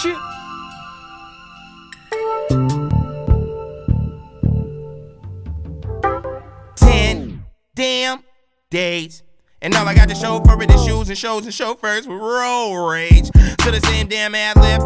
shit. Damn days. And all I got to show for it is shoes and shows and chauffeurs with road rage. To the same damn ad lib,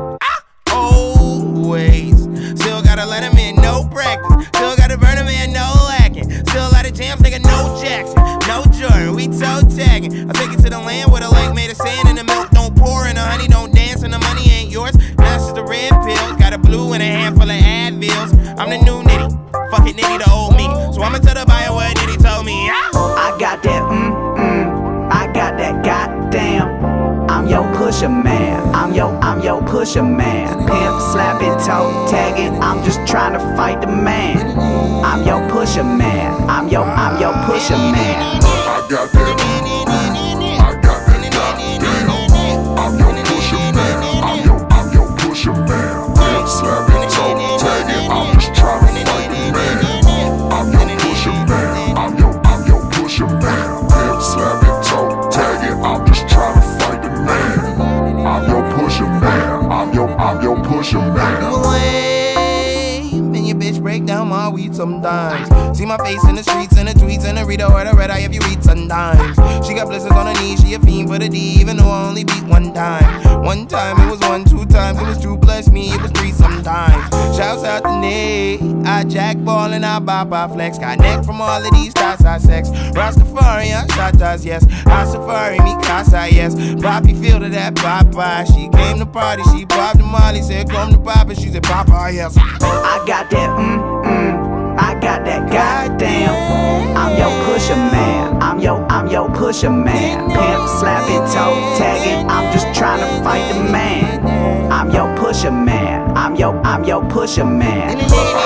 always. Still gotta let him in, no practice. Still gotta burn him in, no lacking. Still out of jams, nigga, no Jackson, no Jordan, we toe tagging. I take it to the land where the lake made of sand and the milk don't pour and the honey don't dance and the money ain't yours. That's just the red pills, got a blue and a handful of Advils. I'm the new Nitty, fuck it Nitty the old me. So I'ma tell the buyer what Nitty told me. I got that I got that goddamn. I'm your pusher man, I'm your pusher man. Pimp, slapping, toe tagging, I'm just trying to fight the man. I'm your pusher man, I'm your pusher man. I got that, I got that goddamn. I'm your pusher man, I'm your pusher man. Pimp, slapping, toe tagging, I'm just trying to fight the man. I'm your pusher man, I'm your pusher man. Pimp, slapping, toe tagging, I'm just trying to fight the man. I'm your pusher man, I'm your pusher man. And your bitch break down my weed sometimes. See my face in the streets and the tweets and the reader or the red eye if you read sometimes. She got blisters on her knees, she a fiend for the D, even though I only beat one time. One time it was 1, 2 times, it was 2 plus me, it was 3 sometimes. Shouts out to Nate, I jack ball and I bop, I flex. Got neck from all of these thoughts, I sex. Rastafari, I shot us, yes. I safari, me casa, yes. Poppy feel to that Papa. She came to party, she popped the molly, said come to Papa, she said Papa, yes. I got that I got that goddamn. I'm your pusher man, I'm your pusher man. Pimp, slapping, toe tagging, I'm just trying to fight the man. I'm your pusher man, I'm your pusher man.